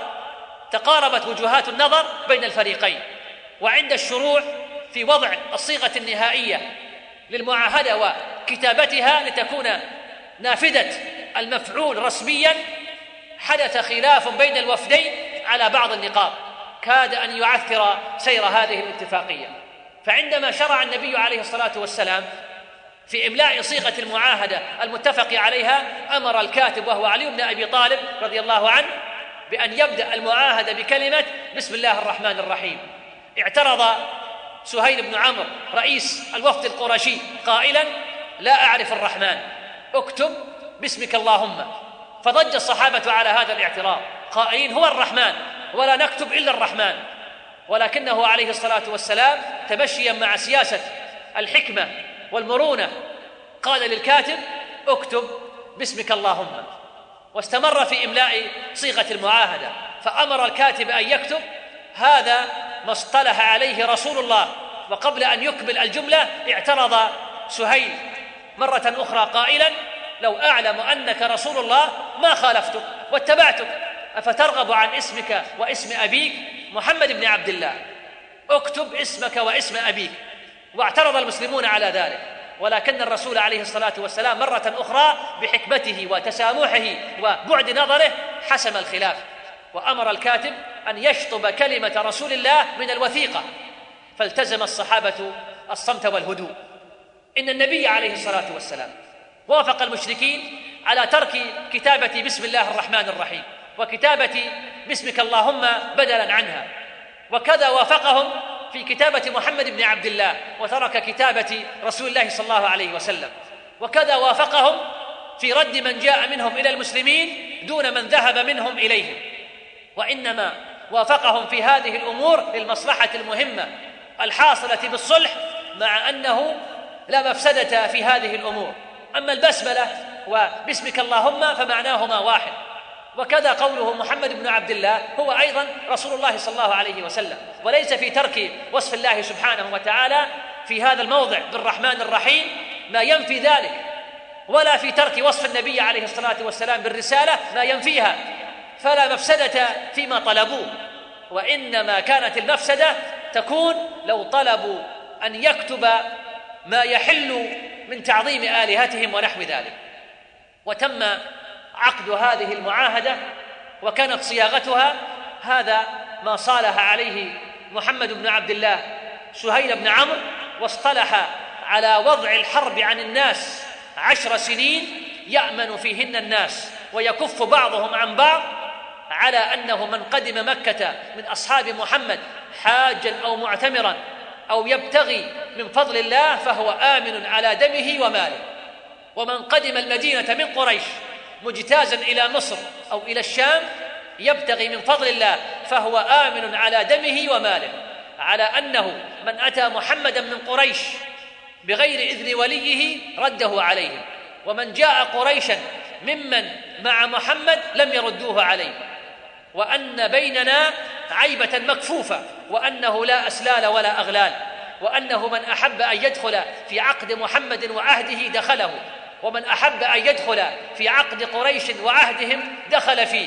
تقاربت وجهات النظر بين الفريقين، وعند الشروع في وضع الصيغة النهائية للمعاهدة وكتابتها لتكون نافذة المفعول رسميا، حدث خلاف بين الوفدين على بعض النقاط كاد أن يعثر سير هذه الاتفاقية. فعندما شرع النبي عليه الصلاة والسلام في إملاء صيغة المعاهدة المتفق عليها، أمر الكاتب وهو علي بن أبي طالب رضي الله عنه بأن يبدأ المعاهدة بكلمة بسم الله الرحمن الرحيم. اعترض سهيل بن عمرو رئيس الوفد القرشي قائلا: لا أعرف الرحمن، اكتب باسمك اللهم. فضج الصحابة على هذا الاعتراض قائلين: هو الرحمن ولا نكتب إلا الرحمن. ولكنه عليه الصلاة والسلام تمشيا مع سياسة الحكمة والمرونة قال للكاتب: اكتب باسمك اللهم. واستمر في إملاء صيغة المعاهدة، فأمر الكاتب أن يكتب: هذا ما اصطلح عليه رسول الله. وقبل أن يكمل الجملة اعترض سهيل مرة أخرى قائلا: لو أعلم أنك رسول الله ما خالفتك واتبعتك، أفترغب عن اسمك واسم أبيك محمد بن عبد الله، اكتب اسمك واسم أبيك. واعترض المسلمون على ذلك، ولكن الرسول عليه الصلاة والسلام مرة أخرى بحكمته وتسامحه وبعد نظره حسم الخلاف، وأمر الكاتب أن يشطب كلمة رسول الله من الوثيقة، فالتزم الصحابة الصمت والهدوء. إن النبي عليه الصلاة والسلام وافق المشركين على ترك كتابة بسم الله الرحمن الرحيم وكتابة باسمك اللهم بدلا عنها، وكذا وافقهم في كتابة محمد بن عبد الله وترك كتابة رسول الله صلى الله عليه وسلم، وكذا وافقهم في رد من جاء منهم إلى المسلمين دون من ذهب منهم إليهم. وإنما وافقهم في هذه الأمور للمصلحة المهمة الحاصلة بالصلح، مع أنه لا مفسدة في هذه الأمور. أما البسملة وباسمك اللهم فمعناهما واحد، وكذا قوله محمد بن عبد الله هو أيضا رسول الله صلى الله عليه وسلم، وليس في ترك وصف الله سبحانه وتعالى في هذا الموضع بالرحمن الرحيم ما ينفي ذلك، ولا في ترك وصف النبي عليه الصلاة والسلام بالرسالة ما ينفيها، فلا مفسدة فيما طلبوه. وإنما كانت المفسدة تكون لو طلبوا أن يكتب ما يحل من تعظيم آلهتهم ونحو ذلك. وتم عقد هذه المعاهدة وكانت صياغتها هذا ما صالح عليه محمد بن عبد الله سهيل بن عمرو، واصطلح على وضع الحرب عن الناس 10 سنين يأمن فيهن الناس ويكف بعضهم عن بعض، على أنه من قدم مكة من أصحاب محمد حاجا أو معتمرا أو يبتغي من فضل الله فهو آمن على دمه وماله. ومن قدم المدينة من قريش مجتازا إلى مصر أو إلى الشام يبتغي من فضل الله فهو آمن على دمه وماله، على أنه من أتى محمدا من قريش بغير إذن وليه رده عليهم، ومن جاء قريشا ممن مع محمد لم يردوه عليه، وأن بيننا عيبة مكفوفة، وأنه لا أسلال ولا أغلال، وأنه من أحب أن يدخل في عقد محمد وعهده دخله، ومن أحب أن يدخل في عقد قريش وعهدهم دخل فيه،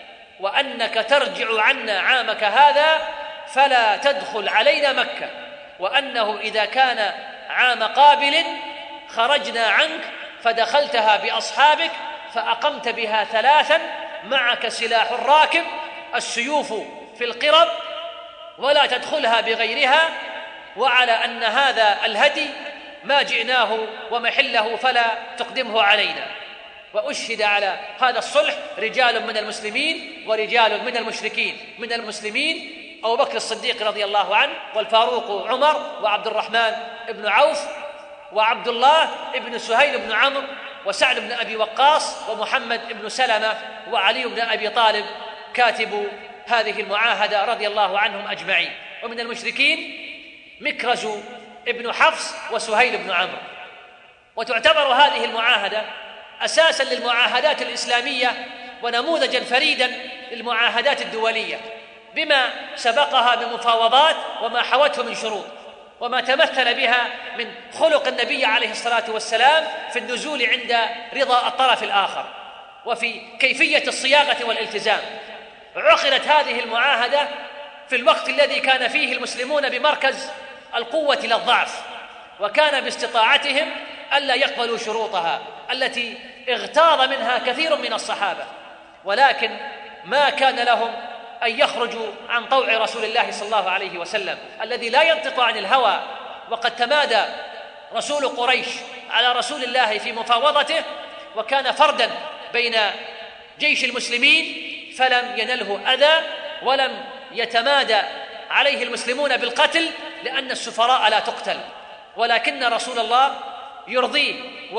وأنك ترجع عنا عامك هذا فلا تدخل علينا مكة، وأنه إذا كان عام قابل خرجنا عنك فدخلتها بأصحابك فأقمت بها 3 معك سلاح الراكب السيوف في القرب ولا تدخلها بغيرها، وعلى أن هذا الهدي ما جئناه ومحله فلا تقدمه علينا. وأشهد على هذا الصلح رجال من المسلمين ورجال من المشركين. من المسلمين أبو بكر الصديق رضي الله عنه، والفاروق عمر، وعبد الرحمن بن عوف، وعبد الله بن سهيل بن عمرو، وسعد بن أبي وقاص، ومحمد بن سلمة، وعلي بن أبي طالب كاتب هذه المعاهدة رضي الله عنهم أجمعين. ومن المشركين مكرز ابن حفص وسهيل بن عمرو. وتعتبر هذه المعاهدة أساساً للمعاهدات الإسلامية ونموذجاً فريداً للمعاهدات الدولية، بما سبقها من مفاوضات وما حوته من شروط، وما تمثل بها من خلق النبي عليه الصلاة والسلام في النزول عند رضا الطرف الآخر، وفي كيفية الصياغة والالتزام. عقدت هذه المعاهدة في الوقت الذي كان فيه المسلمون بمركز القوة للضعف، وكان باستطاعتهم ألا يقبلوا شروطها التي اغتاظ منها كثير من الصحابة، ولكن ما كان لهم أن يخرجوا عن طوع رسول الله صلى الله عليه وسلم الذي لا ينطق عن الهوى. وقد تمادى رسول قريش على رسول الله في مفاوضته، وكان فردا بين جيش المسلمين فلم ينله أذى، ولم يتمادى عليه المسلمون بالقتل لأن السفراء لا تقتل، ولكن رسول الله يرضيه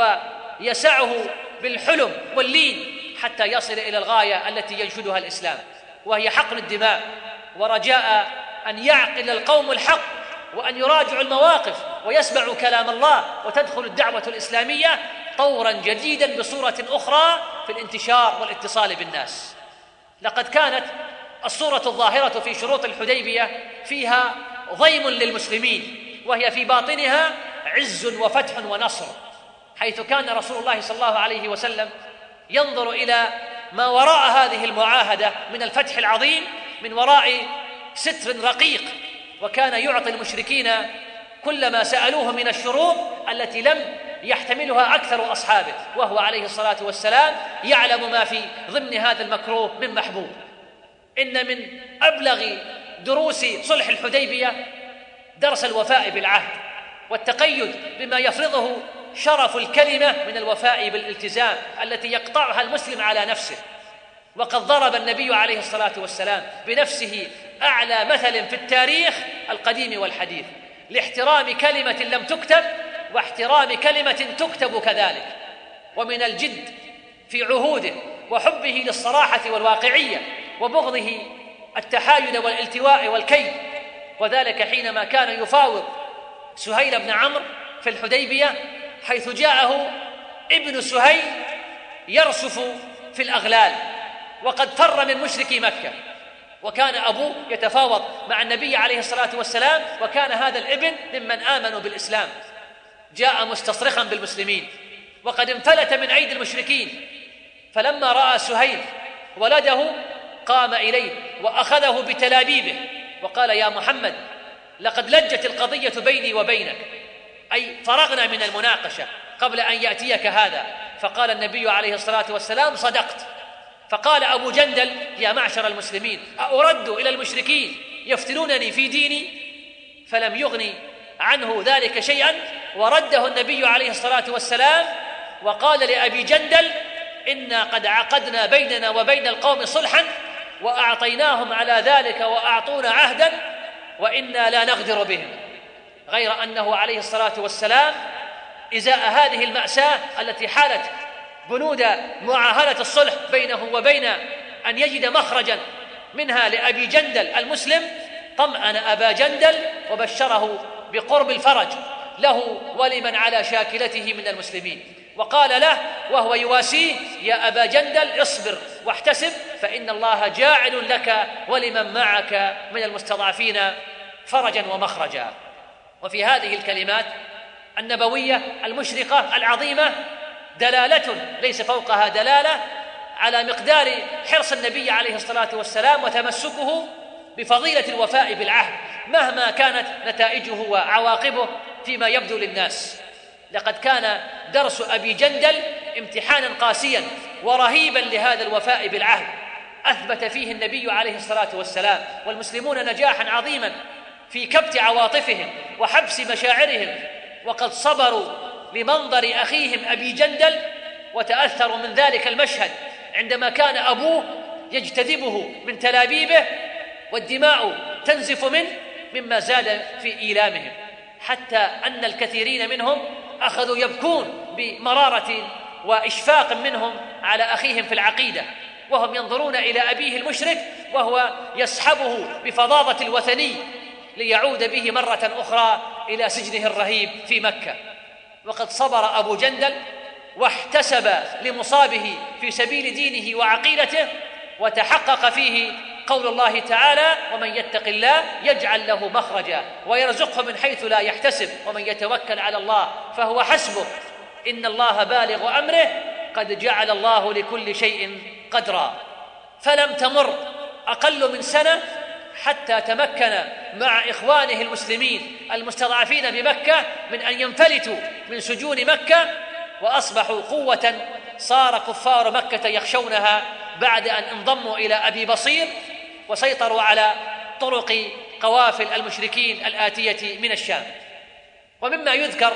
ويسعه بالحلم واللين حتى يصل إلى الغاية التي ينشدها الإسلام، وهي حقن الدماء، ورجاء أن يعقل القوم الحق وأن يراجعوا المواقف ويسمعوا كلام الله، وتدخل الدعوة الإسلامية طورا جديدا بصورة أخرى في الانتشار والاتصال بالناس. لقد كانت الصورة الظاهرة في شروط الحديبية فيها ضيم للمسلمين، وهي في باطنها عز وفتح ونصر، حيث كان رسول الله صلى الله عليه وسلم ينظر إلى ما وراء هذه المعاهدة من الفتح العظيم من وراء ستر رقيق، وكان يعطي المشركين كل ما سألوه من الشروط التي لم يحتملها أكثر أصحابه، وهو عليه الصلاة والسلام يعلم ما في ضمن هذا المكروه من محبوب. إن من أبلغ دروس صلح الحديبية درس الوفاء بالعهد والتقيد بما يفرضه شرف الكلمة من الوفاء بالالتزام التي يقطعها المسلم على نفسه. وقد ضرب النبي عليه الصلاة والسلام بنفسه أعلى مثل في التاريخ القديم والحديث لاحترام كلمة لم تكتب واحترام كلمة تكتب كذلك، ومن الجد في عهوده وحبه للصراحة والواقعية وبغضه التحايل والالتواء والكيد، وذلك حينما كان يفاوض سهيل بن عمرو في الحديبية، حيث جاءه ابن سهيل يرسف في الأغلال وقد فر من مشركي مكة، وكان أبوه يتفاوض مع النبي عليه الصلاة والسلام، وكان هذا الابن ممن آمنوا بالإسلام. جاء مستصرخا بالمسلمين وقد انفلت من أيدي المشركين، فلما رأى سهيل ولده قام إليه وأخذه بتلابيبه وقال: يا محمد، لقد لجت القضية بيني وبينك، أي فرغنا من المناقشة قبل أن يأتيك هذا. فقال النبي عليه الصلاة والسلام: صدقت. فقال أبو جندل: يا معشر المسلمين، أرد إلى المشركين يفتنونني في ديني؟ فلم يغني عنه ذلك شيئا، ورده النبي عليه الصلاة والسلام وقال لأبي جندل: إنا قد عقدنا بيننا وبين القوم صلحا وأعطيناهم على ذلك وأعطونا عهدا وإنا لا نغدر بهم. غير أنه عليه الصلاة والسلام إزاء هذه المأساة التي حالت بنود معاهدة الصلح بينه وبين أن يجد مخرجا منها لأبي جندل المسلم، طمأن أبا جندل وبشره بقرب الفرج له ولمن على شاكلته من المسلمين، وقال له وهو يواسيه: يا أبا جندل اصبر واحتسب، فإن الله جاعل لك ولمن معك من المستضعفين فرجا ومخرجا. وفي هذه الكلمات النبوية المشرقة العظيمة دلالة ليس فوقها دلالة على مقدار حرص النبي عليه الصلاة والسلام وتمسكه بفضيلة الوفاء بالعهد مهما كانت نتائجه وعواقبه فيما يبدو للناس. لقد كان درس أبي جندل امتحانا قاسيا ورهيبا لهذا الوفاء بالعهد، أثبت فيه النبي عليه الصلاة والسلام والمسلمون نجاحا عظيما في كبت عواطفهم وحبس مشاعرهم، وقد صبروا لمنظر أخيهم أبي جندل وتأثروا من ذلك المشهد عندما كان أبوه يجتذبه من تلابيبه والدماء تنزف منه، مما زاد في إيلامهم، حتى أن الكثيرين منهم أخذوا يبكون بمرارة وإشفاق منهم على أخيهم في العقيدة، وهم ينظرون إلى أبيه المشرك وهو يسحبه بفظاظة الوثني ليعود به مرة أخرى إلى سجنه الرهيب في مكة. وقد صبر أبو جندل واحتسب لمصابه في سبيل دينه وعقيدته، وتحقق فيه قول الله تعالى: ومن يتق الله يجعل له مخرجا ويرزقه من حيث لا يحتسب ومن يتوكل على الله فهو حسبه إن الله بالغ أمره قد جعل الله لكل شيء قدرا. فلم تمر أقل من سنة حتى تمكن مع إخوانه المسلمين المستضعفين بمكة من أن ينفلتوا من سجون مكة، وأصبحوا قوة صار كفار مكة يخشونها بعد أن انضموا إلى أبي بصير وسيطروا على طرق قوافل المشركين الآتية من الشام. ومما يذكر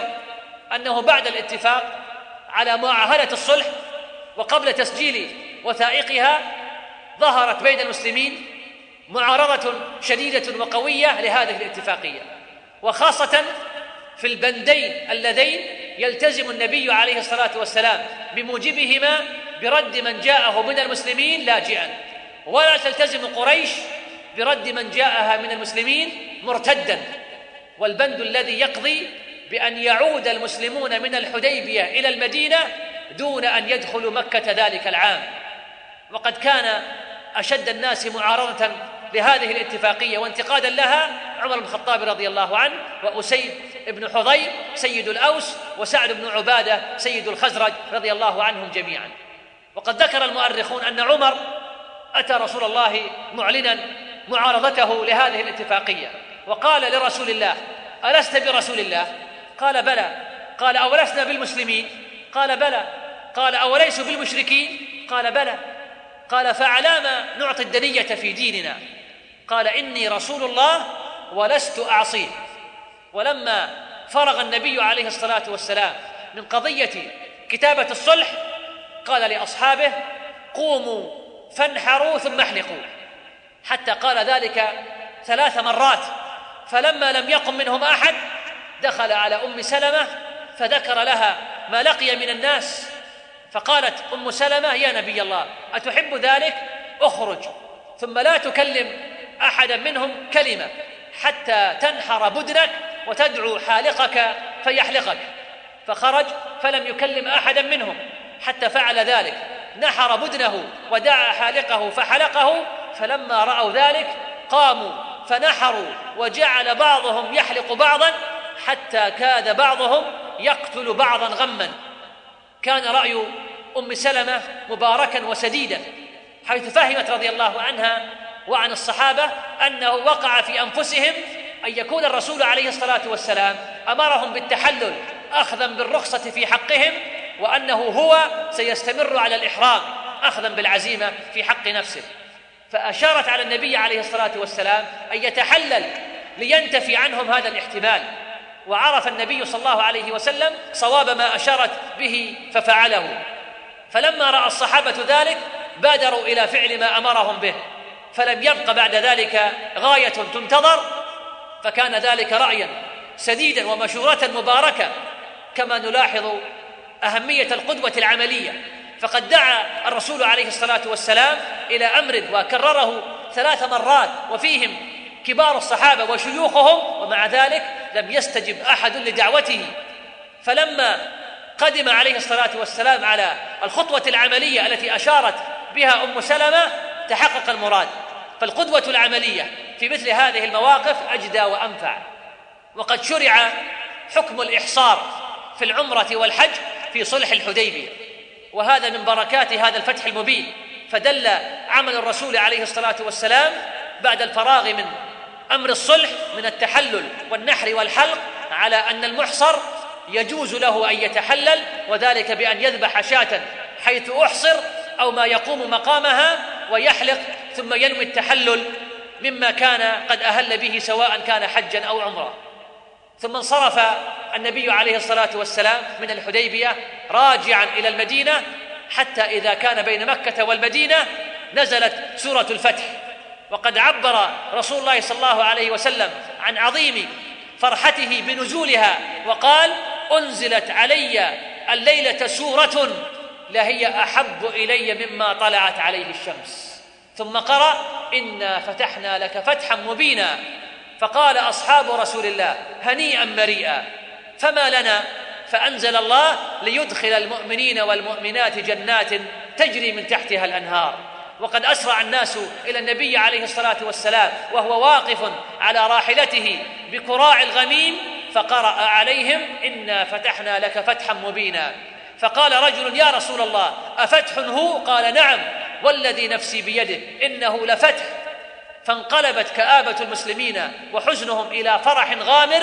أنه بعد الاتفاق على معاهدة الصلح وقبل تسجيل وثائقها ظهرت بين المسلمين معارضة شديدة وقوية لهذه الاتفاقية، وخاصة في البندين اللذين يلتزم النبي عليه الصلاة والسلام بموجبهما برد من جاءه من المسلمين لاجئا، ولا تلتزم قريش برد من جاءها من المسلمين مرتدا. والبند الذي يقضي بأن يعود المسلمون من الحديبية إلى المدينة دون أن يدخلوا مكة ذلك العام. وقد كان أشد الناس معارضة لهذه الاتفاقية وانتقادا لها عمر بن الخطاب رضي الله عنه، وأسيد بن حضير سيد الأوس، وسعد بن عبادة سيد الخزرج رضي الله عنهم جميعا. وقد ذكر المؤرخون أن عمر أتى رسول الله معلنا معارضته لهذه الاتفاقية، وقال لرسول الله: ألست برسول الله؟ قال: بلى. قال: أولسنا بالمسلمين؟ قال: بلى. قال: أوليسوا بالمشركين؟ قال: بلى. قال: فعلام نعطي الدنية في ديننا؟ قال: إني رسول الله ولست أعصيه. ولما فرغ النبي عليه الصلاة والسلام من قضية كتابة الصلح قال لأصحابه: قوموا فانحروا ثم احلقوا، حتى قال ذلك 3 مرات. فلما لم يقم منهم أحد دخل على أم سلمة فذكر لها ما لقي من الناس، فقالت أم سلمة: يا نبي الله، أتحب ذلك؟ أخرج ثم لا تكلم أحدا منهم كلمة حتى تنحر بدنك وتدعو حالقك فيحلقك. فخرج فلم يكلم أحدا منهم حتى فعل ذلك، نحر بدنه ودعا حالقه فحلقه. فلما رأوا ذلك قاموا فنحروا، وجعل بعضهم يحلق بعضا حتى كاد بعضهم يقتل بعضا غما. كان رأي أم سلمة مباركا وسديدا، حيث فهمت رضي الله عنها وعن الصحابة أنه وقع في أنفسهم أن يكون الرسول عليه الصلاة والسلام أمرهم بالتحلل أخذا بالرخصة في حقهم، وأنه هو سيستمر على الإحرام أخذا بالعزيمة في حق نفسه. فأشارت على النبي عليه الصلاة والسلام أن يتحلل لينتفي عنهم هذا الاحتمال، وعرف النبي صلى الله عليه وسلم صواب ما أشارت به ففعله. فلما رأى الصحابة ذلك بادروا إلى فعل ما أمرهم به، فلم يبق بعد ذلك غاية تنتظر، فكان ذلك رأيا سديدا ومشورة مباركة. كما نلاحظ أهمية القدوة العملية، فقد دعا الرسول عليه الصلاة والسلام إلى أمر وكرره 3 مرات وفيهم كبار الصحابة وشيوخهم، ومع ذلك لم يستجب أحد لدعوته. فلما قدم عليه الصلاة والسلام على الخطوة العملية التي أشارت بها أم سلمة تحقق المراد. فالقدوة العملية في مثل هذه المواقف أجدى وأنفع. وقد شرع حكم الإحصار في العمرة والحج في صلح الحديبية، وهذا من بركات هذا الفتح المبين. فدل عمل الرسول عليه الصلاة والسلام بعد الفراغ من أمر الصلح من التحلل والنحر والحلق على أن المحصر يجوز له أن يتحلل، وذلك بأن يذبح شاة حيث أحصر أو ما يقوم مقامها ويحلق، ثم ينوي التحلل مما كان قد أهل به سواء كان حجا أو عمرة. ثم انصرف النبي عليه الصلاة والسلام من الحديبية راجعا إلى المدينة، حتى إذا كان بين مكة والمدينة نزلت سورة الفتح. وقد عبر رسول الله صلى الله عليه وسلم عن عظيم فرحته بنزولها وقال: أنزلت علي الليلة سورة لهي أحب إلي مما طلعت عليه الشمس. ثم قرأ: إنا فتحنا لك فتحا مبينا. فقال أصحاب رسول الله: هنيئا مريئا. فما لنا؟ فأنزل الله: ليدخل المؤمنين والمؤمنات جنات تجري من تحتها الأنهار. وقد أسرع الناس إلى النبي عليه الصلاة والسلام وهو واقف على راحلته بكراع الغميم، فقرأ عليهم: إنا فتحنا لك فتحا مبينا. فقال رجل: يا رسول الله، أفتح هو؟ قال: نعم والذي نفسي بيده إنه لفتح. فانقلبت كآبة المسلمين وحزنهم إلى فرح غامر،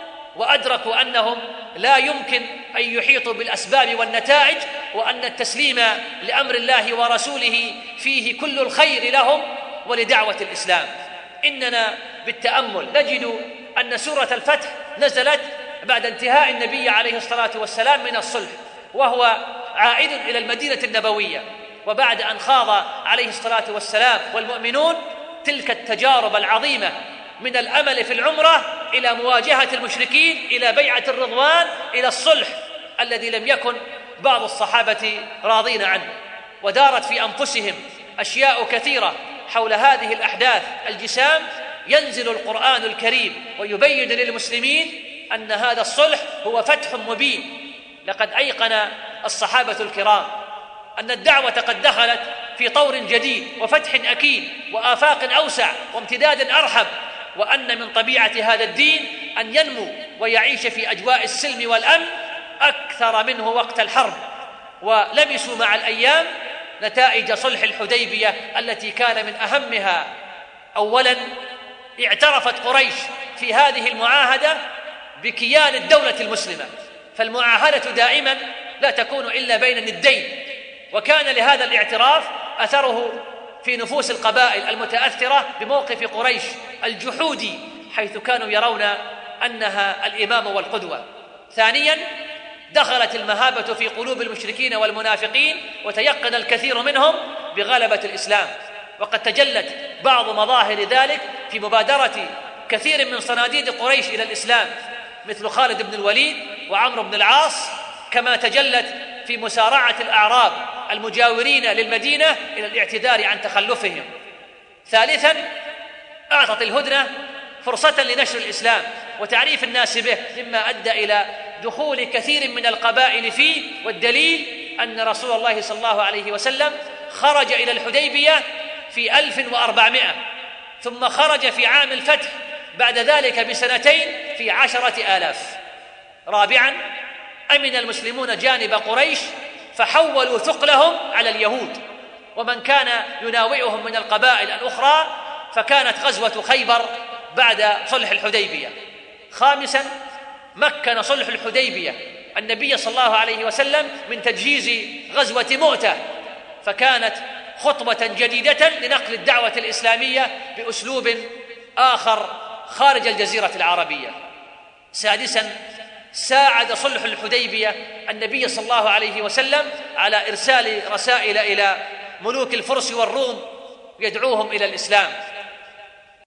وأدركوا أنهم لا يمكن أن يحيطوا بالأسباب والنتائج، وأن التسليم لأمر الله ورسوله فيه كل الخير لهم ولدعوة الإسلام. إننا بالتأمل نجد أن سورة الفتح نزلت بعد انتهاء النبي عليه الصلاة والسلام من الصلح، وهو عائد إلى المدينة النبوية، وبعد أن خاض عليه الصلاة والسلام والمؤمنون تلك التجارب العظيمة من الأمل في العمرة إلى مواجهة المشركين إلى بيعة الرضوان إلى الصلح الذي لم يكن بعض الصحابة راضين عنه. ودارت في أنفسهم أشياء كثيرة حول هذه الأحداث الجسام. ينزل القرآن الكريم ويبين للمسلمين أن هذا الصلح هو فتح مبين. لقد أيقن الصحابة الكرام أن الدعوة قد دخلت في طور جديد وفتح أكيد وآفاق أوسع وامتداد أرحب، وأن من طبيعة هذا الدين أن ينمو ويعيش في أجواء السلم والأمن أكثر منه وقت الحرب. ولبسوا مع الأيام نتائج صلح الحديبية التي كان من أهمها: أولاً، اعترفت قريش في هذه المعاهدة بكيان الدولة المسلمة، فالمعاهدة دائماً لا تكون إلا بين الندين، وكان لهذا الاعتراف أثره في نفوس القبائل المتأثرة بموقف قريش الجحودي، حيث كانوا يرون أنها الإمام والقدوة. ثانياً، دخلت المهابة في قلوب المشركين والمنافقين، وتيقن الكثير منهم بغلبة الإسلام. وقد تجلت بعض مظاهر ذلك في مبادرة كثير من صناديد قريش إلى الإسلام، مثل خالد بن الوليد وعمرو بن العاص، كما تجلت في مسارعة الأعراب المجاورين للمدينة إلى الاعتذار عن تخلفهم. ثالثاً، أعطت الهدنة فرصة لنشر الإسلام وتعريف الناس به، مما أدى إلى دخول كثير من القبائل فيه. والدليل أن رسول الله صلى الله عليه وسلم خرج إلى الحديبية في 1400، ثم خرج في عام الفتح بعد ذلك بسنتين في 10,000. رابعاً، أمن المسلمون جانب قريش فحولوا ثقلهم على اليهود ومن كان يناوئهم من القبائل الأخرى، فكانت غزوة خيبر بعد صلح الحديبية. خامساً، مكن صلح الحديبية النبي صلى الله عليه وسلم من تجهيز غزوة مؤتة، فكانت خطوة جديدة لنقل الدعوة الإسلامية بأسلوب آخر خارج الجزيرة العربية. سادساً، ساعد صلح الحديبية النبي صلى الله عليه وسلم على إرسال رسائل إلى ملوك الفرس والروم يدعوهم إلى الإسلام،